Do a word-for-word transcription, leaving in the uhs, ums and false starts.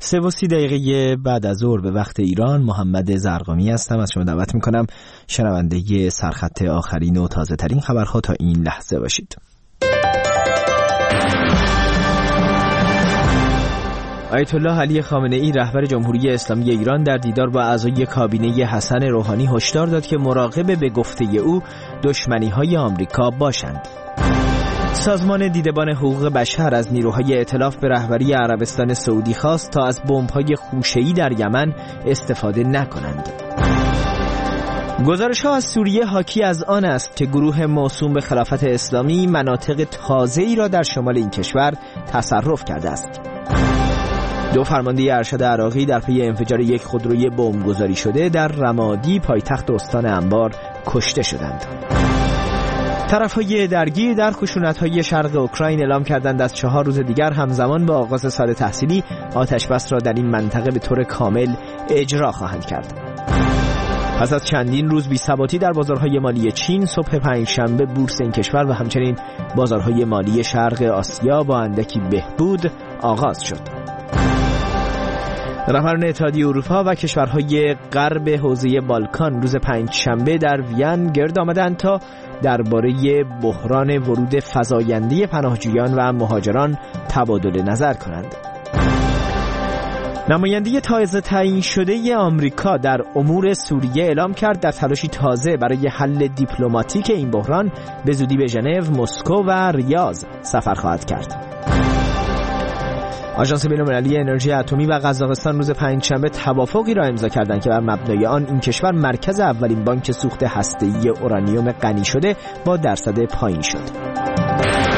سه و سی دقیقه بعد از ظهر به وقت ایران، محمد زرقامی هستم. از شما دعوت میکنم شنونده سرخط آخرین و تازه ترین خبرها تا این لحظه باشید. آیت الله علی خامنه ای رهبر جمهوری اسلامی ایران در دیدار با اعضای کابینه حسن روحانی هشدار داد که مراقب به گفته او دشمنی‌های آمریکا باشند. سازمان دیدبان حقوق بشر از نیروهای ائتلاف به رهبری عربستان سعودی خواست تا از بمب‌های خوشه‌ای در یمن استفاده نکنند. گزارش‌ها از سوریه حاکی از آن است که گروه موسوم به خلافت اسلامی مناطق تازه‌ای را در شمال این کشور تصرف کرده است. دو فرمانده ارشد عراقی در پی انفجار یک خودروی بمبگذاری شده در رمادی پایتخت استان انبار کشته شدند. طرف‌های درگیر در خشونت‌های شرق اوکراین اعلام کردند از چهار روز دیگر همزمان با آغاز سال تحصیلی آتش‌بس را در این منطقه به طور کامل اجرا خواهند کرد. پس از چندین روز بی‌ثباتی در بازارهای مالی چین، صبح پنجشنبه بورس این کشور و همچنین بازارهای مالی شرق آسیا با اندکی بهبود آغاز شد. رهبران اتحادیه اروپا و کشورهای غرب حوزه بالکان روز پنجشنبه در وین گرد آمدند تا درباره بحران ورود فزاینده پناهجویان و مهاجران تبادل نظر کنند. نماینده تازه تعیین شده آمریکا در امور سوریه اعلام کرد در تلاشی تازه برای حل دیپلماتیک این بحران به زودی به ژنو، مسکو و ریاض سفر خواهد کرد. آژانس بین‌المللی انرژی اتمی و قزاقستان روز پنجشنبه توافقی را امضا کردند که بر مبنای آن این کشور مرکز اولین بانک سوخت هسته‌ای اورانیوم غنی شده با درصد پایین شد.